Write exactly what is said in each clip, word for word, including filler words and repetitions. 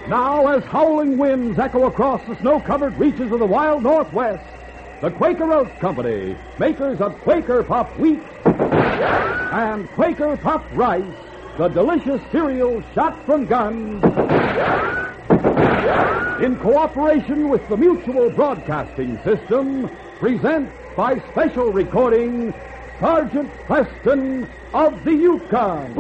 Now, as howling winds echo across the snow-covered reaches of the wild Northwest, the Quaker Oats Company, makers of Quaker Puff Wheat and Quaker Puff Rice, the delicious cereal shot from guns, in cooperation with the Mutual Broadcasting System, present by special recording Sergeant Preston of the Yukon.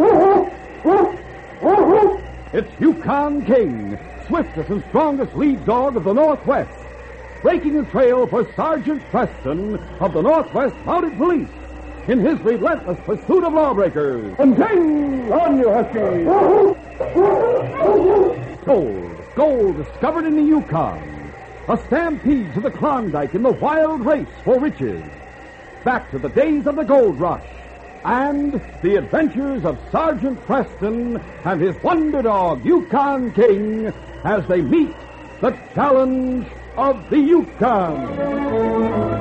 It's Yukon King, swiftest and strongest lead dog of the Northwest, breaking the trail for Sergeant Preston of the Northwest Mounted Police in his relentless pursuit of lawbreakers. And King, on you, Husky! Gold, gold discovered in the Yukon. A stampede to the Klondike in the wild race for riches. Back to the days of the gold rush. And the adventures of Sergeant Preston and his wonder dog, Yukon King, as they meet the challenge of the Yukon.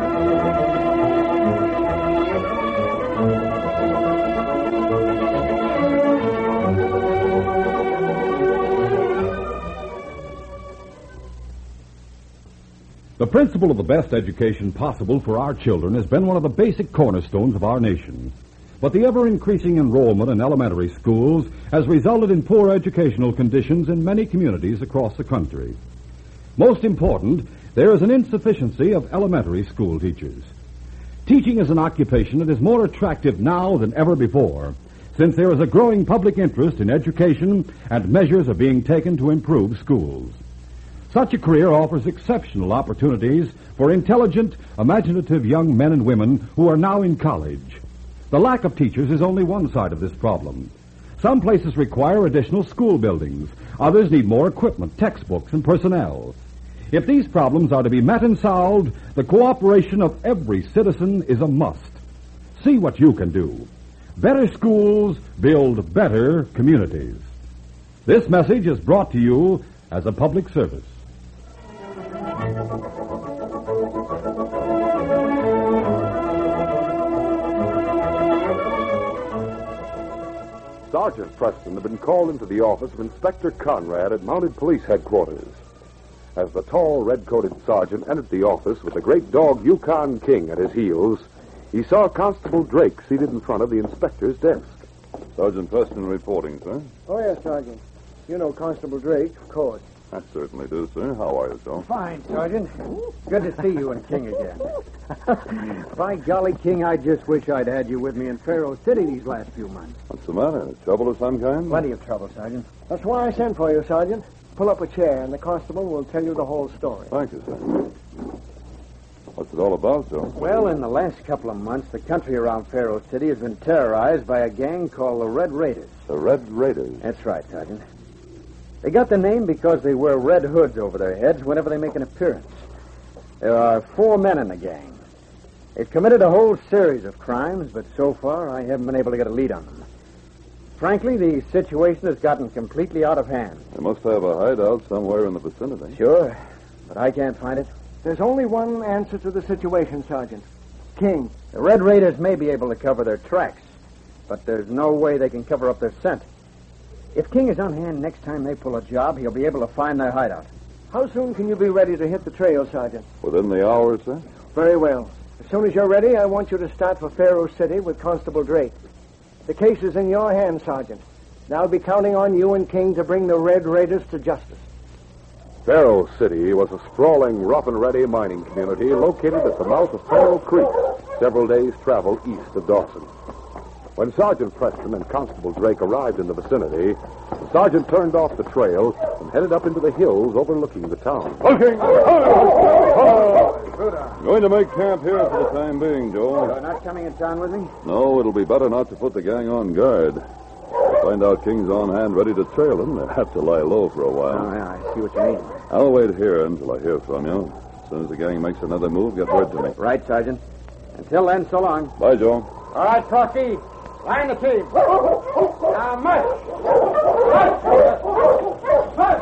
The principle of the best education possible for our children has been one of the basic cornerstones of our nation. But the ever-increasing enrollment in elementary schools has resulted in poor educational conditions in many communities across the country. Most important, there is an insufficiency of elementary school teachers. Teaching is an occupation that is more attractive now than ever before, since there is a growing public interest in education and measures are being taken to improve schools. Such a career offers exceptional opportunities for intelligent, imaginative young men and women who are now in college. The lack of teachers is only one side of this problem. Some places require additional school buildings. Others need more equipment, textbooks, and personnel. If these problems are to be met and solved, the cooperation of every citizen is a must. See what you can do. Better schools build better communities. This message is brought to you as a public service. Sergeant Preston had been called into the office of Inspector Conrad at Mounted Police Headquarters. As the tall, red-coated sergeant entered the office with the great dog Yukon King at his heels, he saw Constable Drake seated in front of the inspector's desk. Sergeant Preston reporting, sir. Oh, yes, Sergeant. You know Constable Drake, of course. I certainly do, sir. How are you, sir? Fine, Sergeant. Good to see you and King again. By golly, King, I just wish I'd had you with me in Faro City these last few months. What's the matter? Trouble of some kind? Plenty of trouble, Sergeant. That's why I sent for you, Sergeant. Pull up a chair, and the constable will tell you the whole story. Thank you, sir. What's it all about, sir? Well, in the last couple of months, the country around Faro City has been terrorized by a gang called the Red Raiders. The Red Raiders? That's right, Sergeant. They got the name because they wear red hoods over their heads whenever they make an appearance. There are four men in the gang. They've committed a whole series of crimes, but so far I haven't been able to get a lead on them. Frankly, the situation has gotten completely out of hand. They must have a hideout somewhere in the vicinity. Sure, but I can't find it. There's only one answer to the situation, Sergeant. King. The Red Raiders may be able to cover their tracks, but there's no way they can cover up their scent. If King is on hand next time they pull a job, he'll be able to find their hideout. How soon can you be ready to hit the trail, Sergeant? Within the hour, sir? Very well. As soon as you're ready, I want you to start for Faro City with Constable Drake. The case is in your hands, Sergeant. And I'll be counting on you and King to bring the Red Raiders to justice. Faro City was a sprawling, rough-and-ready mining community located at the mouth of Faro Creek, several days' travel east of Dawson. When Sergeant Preston and Constable Drake arrived in the vicinity, the sergeant turned off the trail and headed up into the hills overlooking the town. Looking! Going to make camp here for the time being, Joe. You're not coming in town with me? No, it'll be better not to put the gang on guard. To find out King's on hand ready to trail them, they'll have to lie low for a while. Oh, yeah, I see what you mean. I'll wait here until I hear from you. As soon as the gang makes another move, get word to me. Right, Sergeant. Until then, so long. Bye, Joe. All right, Frosty. Line the team. Now, march. March. March.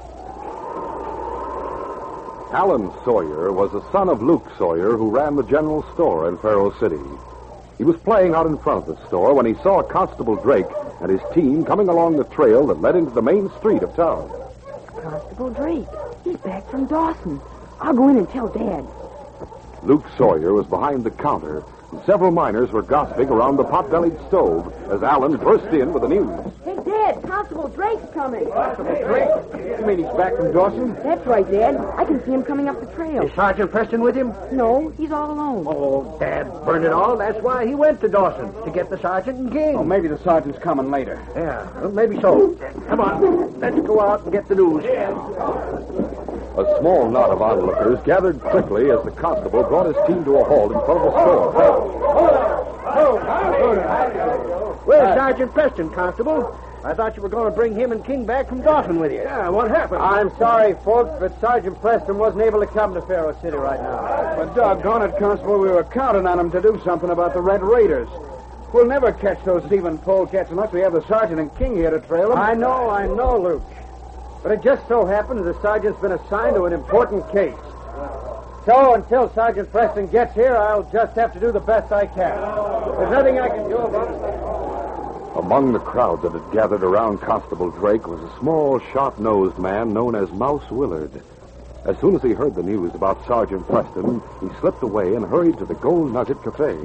Alan Sawyer was the son of Luke Sawyer, who ran the general store in Faro City. He was playing out in front of the store when he saw Constable Drake and his team coming along the trail that led into the main street of town. Constable Drake. He's back from Dawson. I'll go in and tell Dad. Luke Sawyer was behind the counter, and several miners were gossiping around the pot-bellied stove as Allen burst in with the news. Hey, Dad, Constable Drake's coming. Drake? You mean he's back from Dawson? That's right, Dad. I can see him coming up the trail. Is Sergeant Preston with him? No, he's all alone. Oh, Dad, burn it all. That's why he went to Dawson, to get the sergeant and King. Oh, maybe the sergeant's coming later. Yeah, well, maybe so. Come on, let's go out and get the news. A small knot of onlookers gathered quickly as the constable brought his team to a halt in front of the store. Where's Sergeant Preston, Constable? I thought you were going to bring him and King back from Dawson with you. Yeah, what happened? I'm sorry, folks, but Sergeant Preston wasn't able to come to Faro City right now. But doggone it, Constable, we were counting on him to do something about the Red Raiders. We'll never catch those thieving polecats unless we have the sergeant and King here to trail them. I know, I know, Luke. But it just so happens the sergeant's been assigned to an important case. So until Sergeant Preston gets here, I'll just have to do the best I can. There's nothing I can do about it. Among the crowd that had gathered around Constable Drake was a small, sharp-nosed man known as Mouse Willard. As soon as he heard the news about Sergeant Preston, he slipped away and hurried to the Gold Nugget Cafe.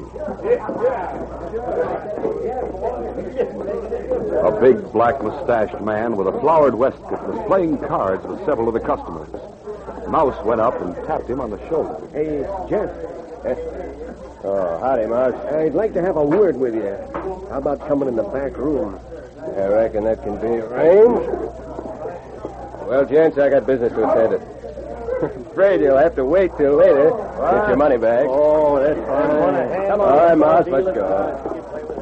A big, black-mustached man with a flowered waistcoat was playing cards with several of the customers. Mouse went up and tapped him on the shoulder. Hey, Jeff. Oh, howdy, Mouse. I'd like to have a word with you. How about coming in the back room? I reckon that can be arranged. Well, gents, I got business to attend to. Afraid you'll have to wait till later. What? Get your money back. Oh, that's fine. Come on. All right, Mouse, let's go.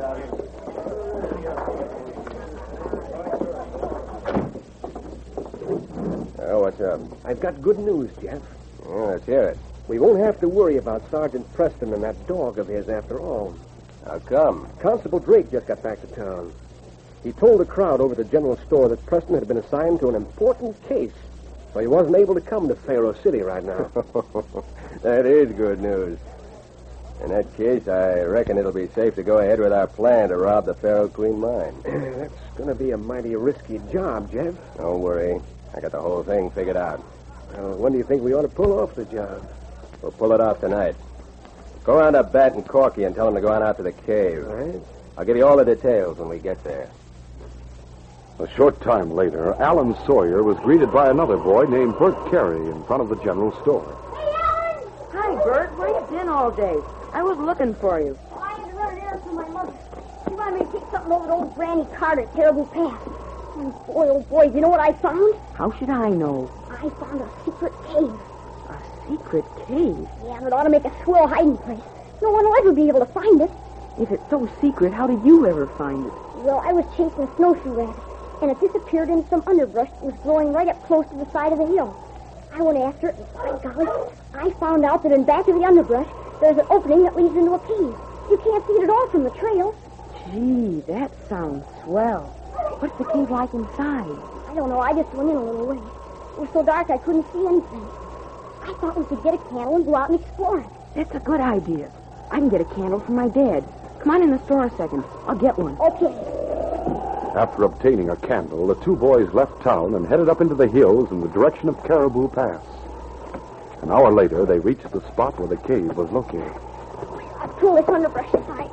Oh, what's up? I've got good news, Jeff. Yeah, let's hear it. We won't have to worry about Sergeant Preston and that dog of his after all. How come? Constable Drake just got back to town. He told the crowd over at the general store that Preston had been assigned to an important case, so he wasn't able to come to Faro City right now. That is good news. In that case, I reckon it'll be safe to go ahead with our plan to rob the Faro Queen mine. That's going to be a mighty risky job, Jeff. Don't worry. I got the whole thing figured out. Well, when do you think we ought to pull off the job? We'll pull it off tonight. Go around to Bat and Corky and tell them to go on out to the cave. All right. I'll give you all the details when we get there. A short time later, Alan Sawyer was greeted by another boy named Bert Carey in front of the general store. Hey, Alan! Hi, Bert. Where you been all day? I was looking for you. Oh, I had to run an errand for my mother. She wanted me to take something over to old Granny Carter at Terrible Pass. Oh, boy, oh, boy, you know what I found? How should I know? I found a secret cave. A secret cave? Yeah, it ought to make a swell hiding place. No one will ever be able to find it. If it's so secret, how did you ever find it? Well, I was chasing a snowshoe rabbit, and it disappeared in some underbrush that was growing right up close to the side of the hill. I went after it, and by golly, I found out that in back of the underbrush, there's an opening that leads into a cave. You can't see it at all from the trail. Gee, that sounds swell. What's the cave like inside? I don't know. I just went in a little way. It was so dark I couldn't see anything. I thought we could get a candle and go out and explore it. That's a good idea. I can get a candle from my dad. Come on in the store a second. I'll get one. Okay. After obtaining a candle, the two boys left town and headed up into the hills in the direction of Caribou Pass. An hour later, they reached the spot where the cave was located. I'll pull this underbrush aside.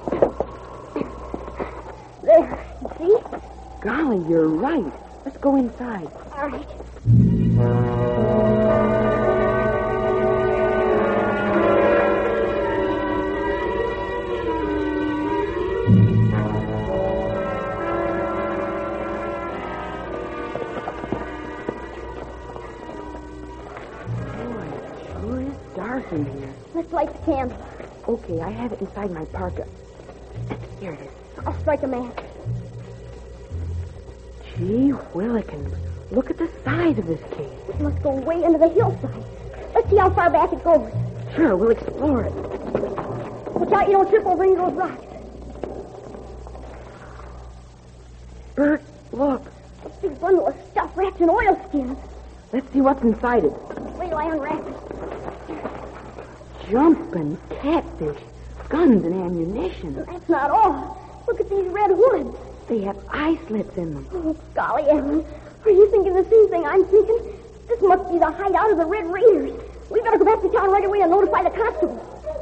There. See? Golly, you're right. Let's go inside. All right. In here. Let's light the candle. Okay, I have it inside my parka. Here it is. I'll strike a match. Gee whillikins. Look at the size of this cave. It must go way into the hillside. Let's see how far back it goes. Sure, we'll explore it. Watch out you don't trip over any of those rocks. Bert, look. A big bundle of stuff wrapped in oilskins. Let's see what's inside it. Wait till I unwrap it. Jumping catfish, guns and ammunition. That's not all. Look at these red hoods. They have eye slits in them. Oh, golly, Ellen. Are you thinking the same thing I'm thinking? This must be the hideout of the Red Raiders. We better go back to town right away and notify the constable.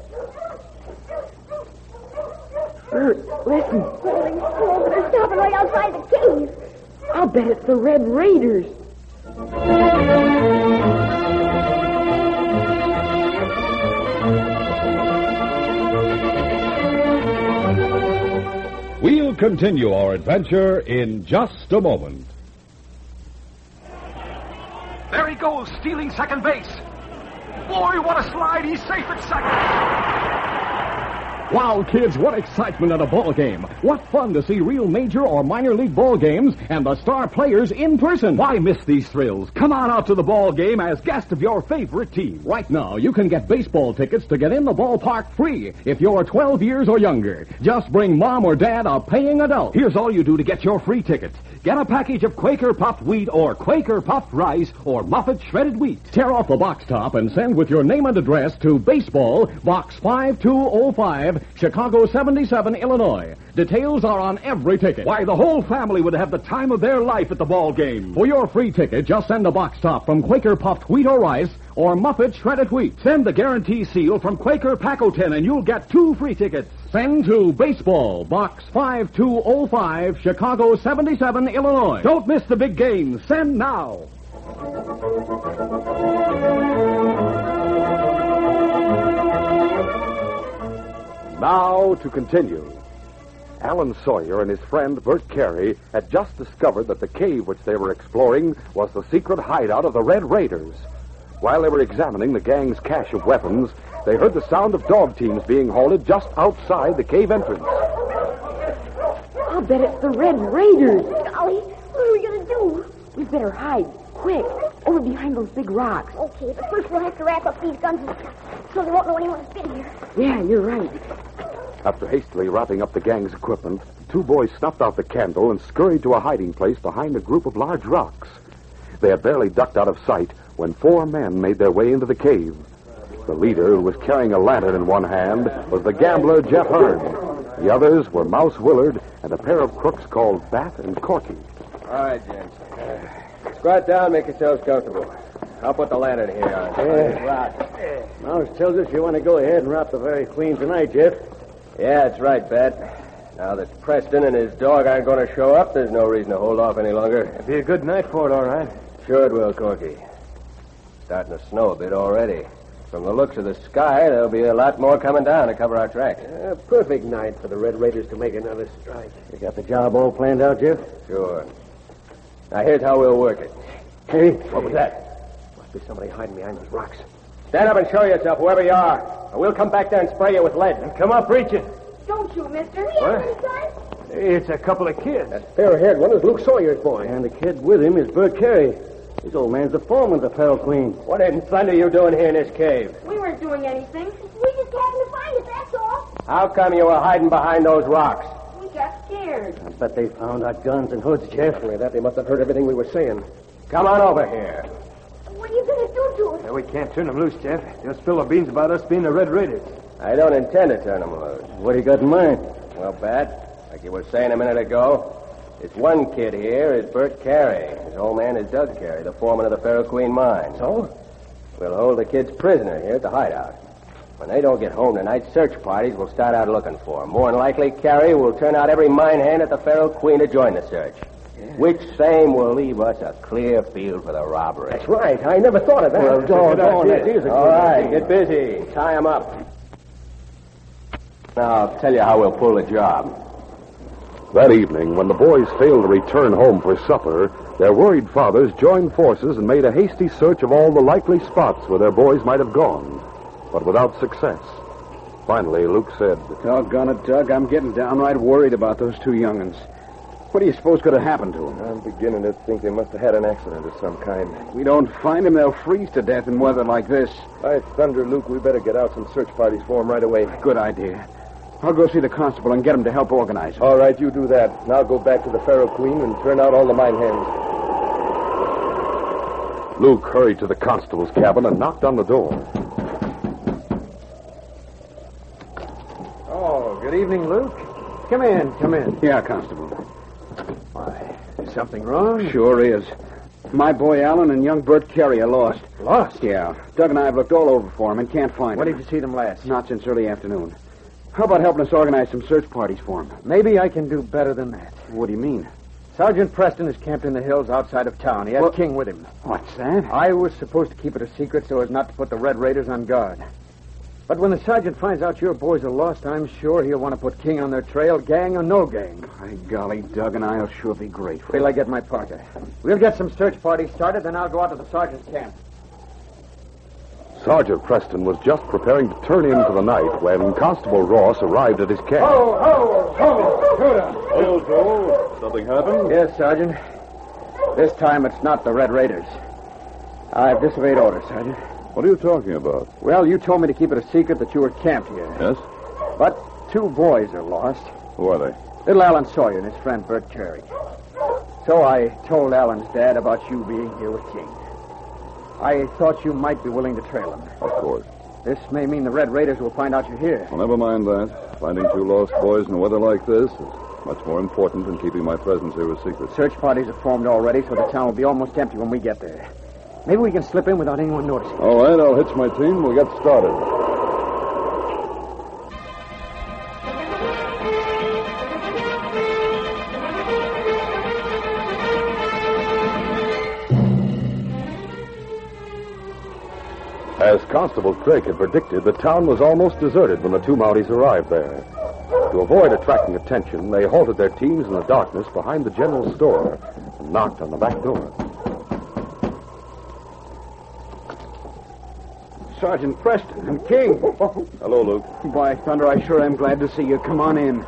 Bert, listen. Holy smoke, they're stopping right outside the cave. I'll bet it's the Red Raiders. We'll continue our adventure in just a moment. There he goes, stealing second base. Boy, what a slide. He's safe at second. Wow, kids, what excitement at a ball game. What fun to see real major or minor league ball games and the star players in person. Why miss these thrills? Come on out to the ball game as guest of your favorite team. Right now, you can get baseball tickets to get in the ballpark free if you're twelve years or younger. Just bring mom or dad, a paying adult. Here's all you do to get your free tickets. Get a package of Quaker puffed wheat or Quaker puffed rice or Muffet shredded wheat. Tear off the box top and send with your name and address to Baseball, Box five two oh five, Chicago seventy-seven, Illinois. Details are on every ticket. Why, the whole family would have the time of their life at the ball game. For your free ticket, just send a box top from Quaker puffed wheat or rice or Muffet shredded wheat. Send the guarantee seal from Quaker Paco ten and you'll get two free tickets. Send to Baseball, Box five two oh five, Chicago seventy-seven, Illinois. Don't miss the big game. Send now. Now to continue. Alan Sawyer and his friend Bert Carey had just discovered that the cave which they were exploring was the secret hideout of the Red Raiders. While they were examining the gang's cache of weapons, they heard the sound of dog teams being halted just outside the cave entrance. I'll bet it's the Red Raiders. Golly, what are we going to do? We better hide, quick, over behind those big rocks. Okay, but first we'll have to wrap up these guns and stuff so they won't know anyone's been here. Yeah, you're right. After hastily wrapping up the gang's equipment, the two boys snuffed out the candle and scurried to a hiding place behind a group of large rocks. They had barely ducked out of sight when four men made their way into the cave. The leader, who was carrying a lantern in one hand, was the gambler Jeff Hearn. The others were Mouse Willard and a pair of crooks called Bat and Corky. All right, gents. Uh, squat down, make yourselves comfortable. I'll put the lantern here on. Yeah. Mouse tells us you want to go ahead and wrap the Very Queen tonight, Jeff. Yeah, that's right, Bat. Now that Preston and his dog aren't going to show up, there's no reason to hold off any longer. It'll be a good night for it, all right. Sure it will, Corky. Starting to snow a bit already. From the looks of the sky, there'll be a lot more coming down to cover our tracks. A perfect night for the Red Raiders to make another strike. You got the job all planned out, Jeff? Sure. Now, here's how we'll work it. Hey, What was that? must be somebody hiding behind those rocks. Stand up and show yourself, whoever you are. Or we'll come back there and spray you with lead. And come up, reach it. Don't you, mister? What? It's a couple of kids. That fair-haired one is Luke Sawyer's boy. And the kid with him is Bert Carey. This old man's the foreman of the Feral Queen. What in thunder are you doing here in this cave? We weren't doing anything. We just happened to find it, that's all. How come you were hiding behind those rocks? We got scared. I bet they found our guns and hoods, Jeff. Only that they must have heard everything we were saying. Come on over here. What are you going to do to us? We can't turn them loose, Jeff. They'll spill the beans about us being the Red Raiders. I don't intend to turn them loose. What do you got in mind? Well, Bat, like you were saying a minute ago, this one kid here is Bert Carey. His old man is Doug Carey, the foreman of the Feral Queen mine. So? We'll hold the kids prisoner here at the hideout. When they don't get home tonight, search parties will start out looking for them. More than likely, Carey will turn out every mine hand at the Feral Queen to join the search. Yeah. Which same will leave us a clear field for the robbery. That's right. I never thought of that. Well, doggone, that is a good All right, idea. get busy. Tie them up. Now, I'll tell you how we'll pull the job. That evening, when the boys failed to return home for supper, their worried fathers joined forces and made a hasty search of all the likely spots where their boys might have gone, but without success. Finally, Luke said, Doggone it, Doug, I'm getting downright worried about those two young'uns. What do you suppose could have happened to them? I'm beginning to think they must have had an accident of some kind. If we don't find them, they'll freeze to death in weather like this. By thunder, Luke, we better get out some search parties for them right away. Good idea. I'll go see the constable and get him to help organize it. All right, you do that. And I'll go back to the Feral Queen and turn out all the mine hands. Luke hurried to the constable's cabin and knocked on the door. Oh, good evening, Luke. Come in, come in. Yeah, constable. Why, something wrong. Sure is. My boy Alan and young Bert Carey are lost. Lost? Yeah. Doug and I have looked all over for them and can't find When them. did you see them last? Not since early afternoon. How about helping us organize some search parties for them? Maybe I can do better than that. What do you mean? Sergeant Preston is camped in the hills outside of town. He has What? King with him. What's that? I was supposed to keep it a secret so as not to put the Red Raiders on guard. But when the sergeant finds out your boys are lost, I'm sure he'll want to put King on their trail, gang or no gang. By golly, Doug and I'll sure be grateful. Till I get my parka. We'll get some search parties started, then I'll go out to the sergeant's camp. Sergeant Preston was just preparing to turn in for the night when Constable Ross arrived at his camp. Ho, ho, ho, Judah. Hello, Joe. Something happened? Yes, Sergeant. This time it's not the Red Raiders. I've disobeyed orders, Sergeant. What are you talking about? Well, you told me to keep it a secret that you were camped here. Yes? But two boys are lost. Who are they? Little Alan Sawyer and his friend Bert Carey. So I told Alan's dad about you being here with King. I thought you might be willing to trail him. Of course. This may mean the Red Raiders will find out you're here. Well, never mind that. Finding two lost boys in a weather like this is much more important than keeping my presence here a secret. Search parties are formed already, so the town will be almost empty when we get there. Maybe we can slip in without anyone noticing. All right, I'll hitch my team. We'll get started. As Constable Drake had predicted, the town was almost deserted when the two Mounties arrived there. To avoid attracting attention, they halted their teams in the darkness behind the general store and knocked on the back door. Sergeant Preston and King. Hello, Luke. By thunder, I sure am glad to see you. Come on in.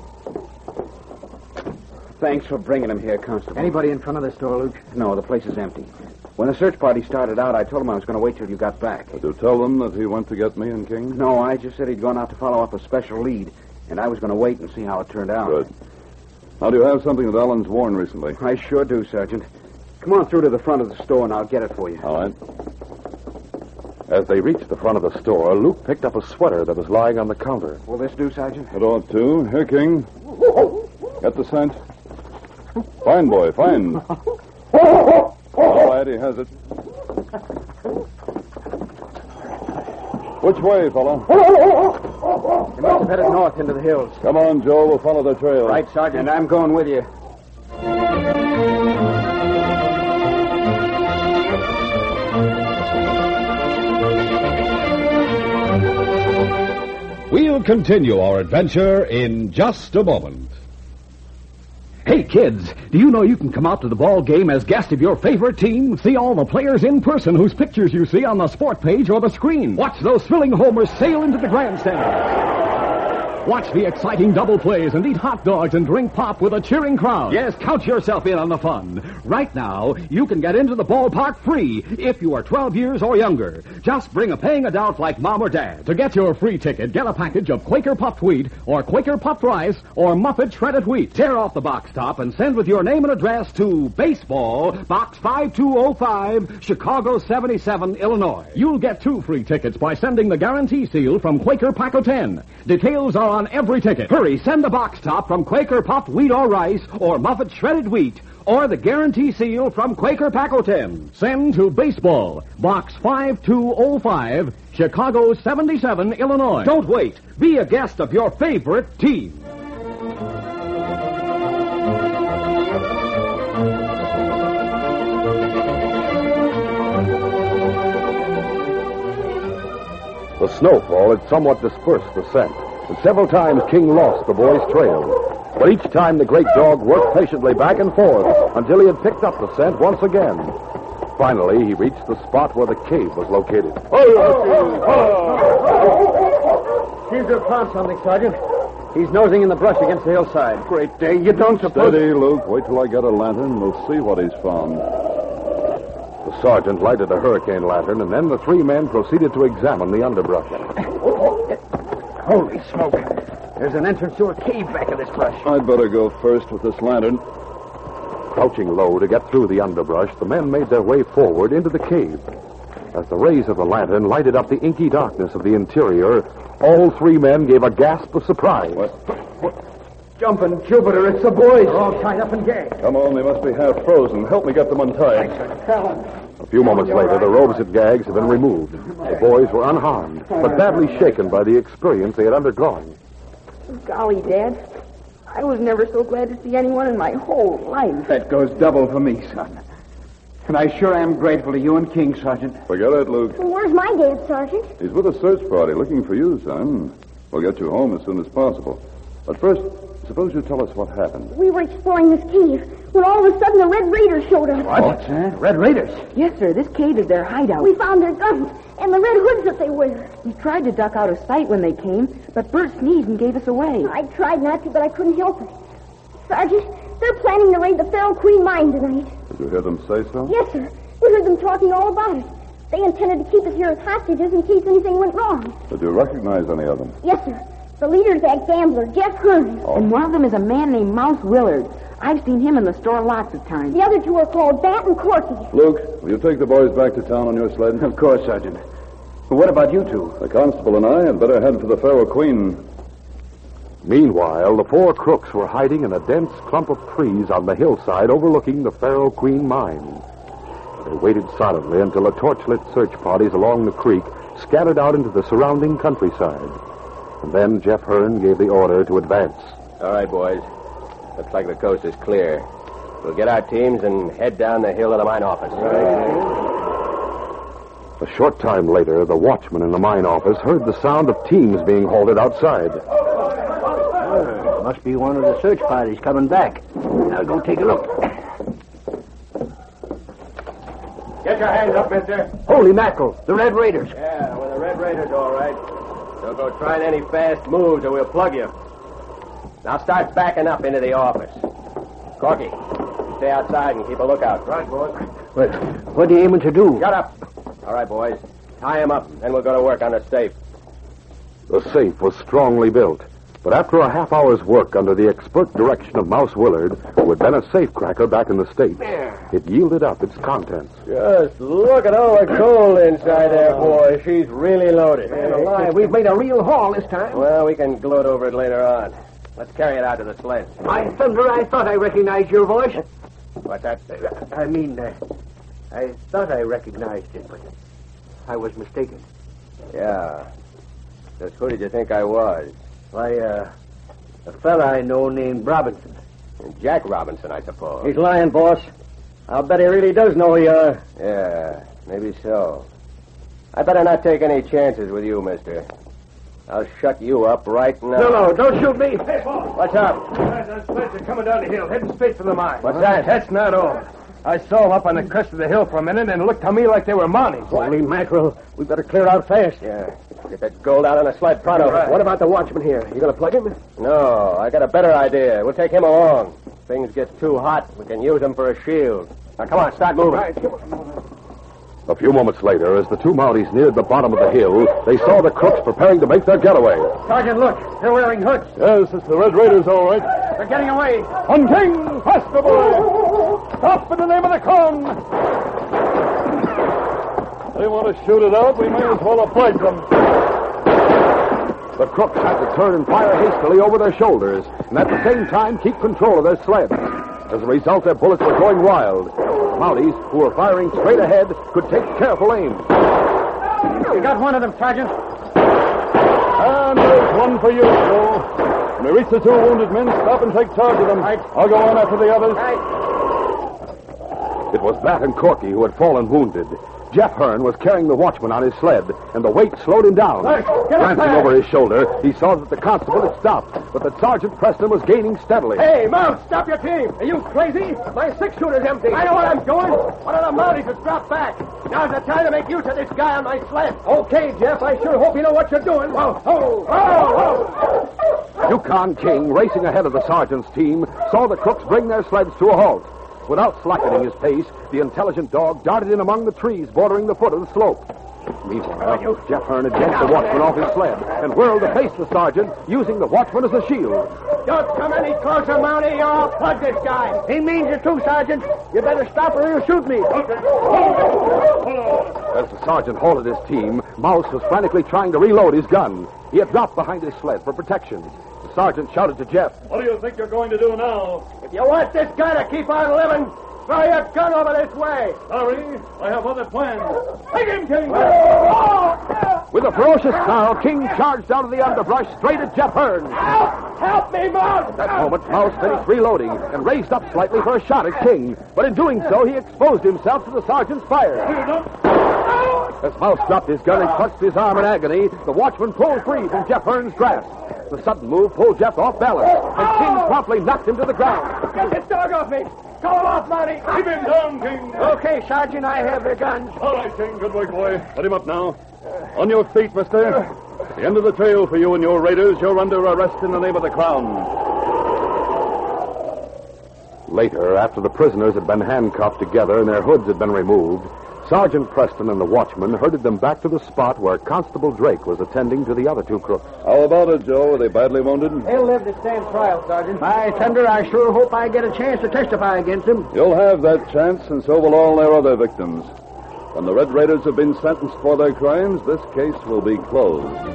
Thanks for bringing him here, Constable. Anybody in front of the store, Luke? No, the place is empty. When the search party started out, I told him I was going to wait till you got back. Did you tell them that he went to get me and King? No, I just said he'd gone out to follow up a special lead, and I was going to wait and see how it turned out. Good. Now, do you have something that Alan's worn recently? I sure do, Sergeant. Come on through to the front of the store, and I'll get it for you. All right. As they reached the front of the store, Luke picked up a sweater that was lying on the counter. Will this do, Sergeant? It ought to. Here, King. Get the scent. Fine, boy, fine. All right, he has it. Which way, fella? They must have headed north into the hills. Come on, Joe. We'll follow their trail. Right, Sergeant. And I'm going with you. We'll continue our adventure in just a moment. Hey, kids, do you know you can come out to the ball game as guest of your favorite team? See all the players in person whose pictures you see on the sport page or the screen. Watch those thrilling homers sail into the grandstand. Watch the exciting double plays and eat hot dogs and drink pop with a cheering crowd. Yes, count yourself in on the fun. Right now, you can get into the ballpark free if you are twelve years or younger. Just bring a paying adult like Mom or Dad. To get your free ticket, get a package of Quaker puffed wheat or Quaker puffed rice or Muffet shredded wheat. Tear off the box top and send with your name and address to Baseball, Box five two oh five, Chicago seventy-seven, Illinois. You'll get two free tickets by sending the guarantee seal from Quaker Paco ten. Details are on every ticket. Hurry, send the box top from Quaker puffed wheat or rice or Muffet shredded wheat or the guarantee seal from Quaker Paco ten. Send to Baseball, Box five two oh five, Chicago seventy-seven, Illinois. Don't wait. Be a guest of your favorite team. The snowfall had somewhat dispersed the scent, and several times King lost the boy's trail. But each time the great dog worked patiently back and forth until he had picked up the scent once again. Finally, he reached the spot where the cave was located. Seems to have found something, Sergeant. He's nosing in the brush against the hillside. Great day. You don't suppose... Steady, Luke. Wait till I get a lantern. We'll see what he's found. The sergeant lighted a hurricane lantern, and then the three men proceeded to examine the underbrush. Holy smoke. There's an entrance to a cave back of this brush. I'd better go first with this lantern. Crouching low to get through the underbrush, the men made their way forward into the cave. As the rays of the lantern lighted up the inky darkness of the interior, all three men gave a gasp of surprise. What? What? Jumping Jupiter, it's the boys. They're all tied up and gagged. Come on, they must be half frozen. Help me get them untied. A few moments later, the ropes and gags had been removed. The boys were unharmed, but badly shaken by the experience they had undergone. Golly, Dad. I was never so glad to see anyone in my whole life. That goes double for me, son. And I sure am grateful to you and King, Sergeant. Forget it, Luke. Well, where's my dad, Sergeant? He's with a search party looking for you, son. We'll get you home as soon as possible. But first, suppose you tell us what happened. We were exploring this cave when all of a sudden the Red Raiders showed up. What? Huh? Red Raiders? Yes, sir. This cave is their hideout. We found their guns and the red hoods that they wear. We tried to duck out of sight when they came, but Bert sneezed and gave us away. I tried not to, but I couldn't help it. Sergeant, they're planning to raid the Feral Queen mine tonight. Did you hear them say so? Yes, sir. We heard them talking all about it. They intended to keep us here as hostages in case anything went wrong. Did you recognize any of them? Yes, sir. The leader's that gambler, Jeff Hearn. Oh. And one of them is a man named Mouse Willard. I've seen him in the store lots of times. The other two are called Bat and Corky. Luke, will you take the boys back to town on your sled? Of course, Sergeant. But what about you two? The constable and I had better head for the Feral Queen. Meanwhile, the four crooks were hiding in a dense clump of trees on the hillside overlooking the Feral Queen mine. They waited silently until the torchlit search parties along the creek scattered out into the surrounding countryside. And then Jeff Hearn gave the order to advance. All right, boys. Looks like the coast is clear. We'll get our teams and head down the hill to the mine office. A short time later, the watchman in the mine office heard the sound of teams being halted outside. Uh, must be one of the search parties coming back. I'll go take a look. Get your hands up, mister. Holy mackerel, the Red Raiders. Yeah, we're the Red Raiders, all right. Don't go trying any fast moves or we'll plug you. Now start backing up into the office. Corky, stay outside and keep a lookout. Right, boys. What, what are you aiming to do? Shut up. All right, boys. Tie him up, then we'll go to work on the safe. The safe was strongly built, but after a half hour's work under the expert direction of Mouse Willard, who had been a safecracker back in the States, it yielded up its contents. Just look at all the gold inside there, boys. She's really loaded. Man alive, we've made a real haul this time. Well, we can gloat over it later on. Let's carry it out to the sled. My thunder, I thought I recognized your voice. What's that? I mean, uh, I thought I recognized it, but I was mistaken. Yeah. Just who did you think I was? Why, uh, a fella I know named Robinson. Jack Robinson, I suppose. He's lying, boss. I'll bet he really does know who you are. Yeah, maybe so. I better not take any chances with you, mister. I'll shut you up right now. No, no, don't shoot me. Hey, what's up? Those sleds are coming down the hill, heading straight for the mine. What's that? That's not all. I saw them up on the crest of the hill for a minute, and it looked to me like they were Mounties. Holy mackerel. We better clear out fast. Yeah. Get that gold out on the sled pronto. Right. What about the watchman here? You going to plug him? No, I got a better idea. We'll take him along. If things get too hot, we can use him for a shield. Now, come on, start moving. Right, come on. A few moments later, as the two Mounties neared the bottom of the hill, they saw the crooks preparing to make their getaway. Sergeant, look. They're wearing hoods. Yes, it's the Red Raiders, all right. They're getting away. On King! Faster, boy! Stop in the name of the Kong! They want to shoot it out, we may as well oblige them. The crooks had to turn and fire hastily over their shoulders, and at the same time keep control of their sled. As a result, their bullets were going wild. The Mounties, who were firing straight ahead, could take careful aim. You got one of them, Sergeant. And there's one for you, Joe. When we reach the two wounded men, stop and take charge of them. Right. I'll go on after the others. Right. It was Bat and Corky who had fallen wounded. Jeff Hearn was carrying the watchman on his sled, and the weight slowed him down. Right. Glancing over his shoulder, he saw that the constable had stopped, but that Sergeant Preston was gaining steadily. Hey, Mount, stop your team. Are you crazy? My six-shooter's empty. I know what I'm doing. One of the Mounties has dropped back. Now's the time to make use of this guy on my sled. Okay, Jeff, I sure hope you know what you're doing. Whoa, whoa, whoa, whoa. Yukon King, racing ahead of the sergeant's team, saw the crooks bring their sleds to a halt. Without slackening his pace, the intelligent dog darted in among the trees bordering the foot of the slope. Meanwhile, Jeff Hearn had yanked the watchman off his sled and whirled to face the sergeant, using the watchman as a shield. Don't come any closer, Mountie, or I'll plug this guy. He means it too, Sergeant. You better stop or he'll shoot me. As the sergeant halted his team, Mouse was frantically trying to reload his gun. He had dropped behind his sled for protection. The sergeant shouted to Jeff. What do you think you're going to do now? If you want this guy to keep on living, throw your gun over this way. Sorry, I have other plans. Take him, King! With a ferocious snarl, King charged out of the underbrush straight at Jeff Hearn. Help! Help me, Mouse! At that moment, Mouse finished reloading and raised up slightly for a shot at King. But in doing so, he exposed himself to the sergeant's fire. As Mouse dropped his gun and clutched his arm in agony, the watchman pulled free from Jeff Hearn's grasp. The sudden move pulled Jeff off balance, and King promptly knocked him to the ground. Get this dog off me! Call him off, Marty! Keep him down, King! Okay, Sergeant, I have the guns. All right, King. Good work, boy. Let him up now. On your feet, mister. At the end of the trail for you and your raiders, you're under arrest in the name of the Crown. Later, after the prisoners had been handcuffed together and their hoods had been removed, Sergeant Preston and the watchman herded them back to the spot where Constable Drake was attending to the other two crooks. How about it, Joe? Are they badly wounded? They'll live to stand trial, Sergeant. By thunder, I sure hope I get a chance to testify against them. You'll have that chance, and so will all their other victims. When the Red Raiders have been sentenced for their crimes, this case will be closed.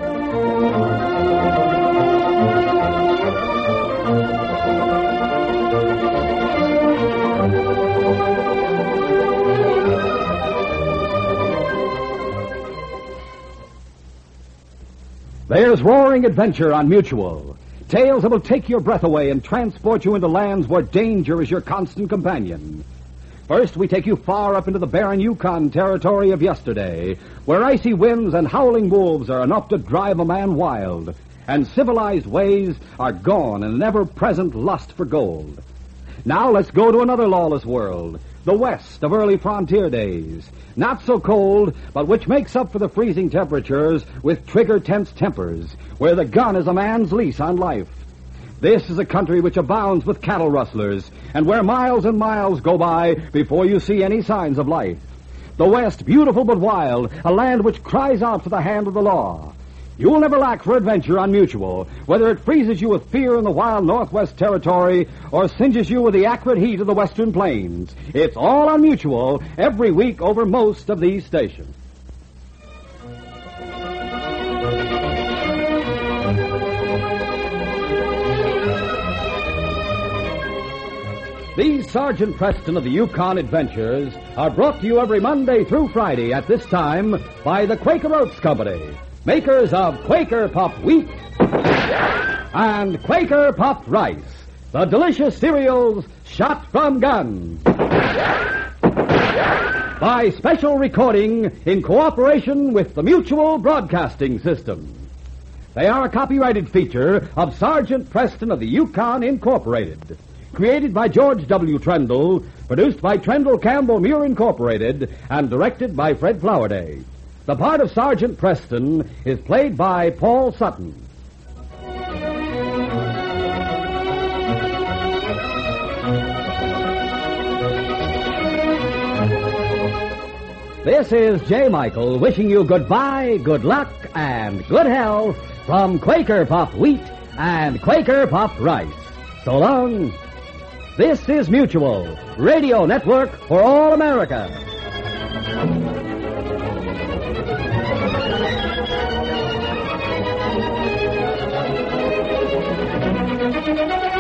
There's roaring adventure on Mutual. Tales that will take your breath away and transport you into lands where danger is your constant companion. First, we take you far up into the barren Yukon territory of yesterday, where icy winds and howling wolves are enough to drive a man wild, and civilized ways are gone in an ever-present lust for gold. Now let's go to another lawless world, the west of early frontier days. Not so cold, but which makes up for the freezing temperatures with trigger-tense tempers, where the gun is a man's lease on life. This is a country which abounds with cattle rustlers, and where miles and miles go by before you see any signs of life. The West, beautiful but wild, a land which cries out for the hand of the law. You will never lack for adventure on Mutual, whether it freezes you with fear in the wild Northwest Territory or singes you with the acrid heat of the Western Plains. It's all on Mutual every week over most of these stations. These Sergeant Preston of the Yukon Adventures are brought to you every Monday through Friday at this time by the Quaker Oats Company, makers of Quaker Puffed Wheat and Quaker Puffed Rice, the delicious cereals shot from guns. By special recording in cooperation with the Mutual Broadcasting System. They are a copyrighted feature of Sergeant Preston of the Yukon Incorporated. Created by George W. Trendle, produced by Trendle Campbell Muir Incorporated, and directed by Fred Flowerday. The part of Sergeant Preston is played by Paul Sutton. This is J. Michael wishing you goodbye, good luck, and good health from Quaker Puffed Wheat and Quaker Puffed Rice. So long. This is Mutual, Radio Network for all America. Thank you.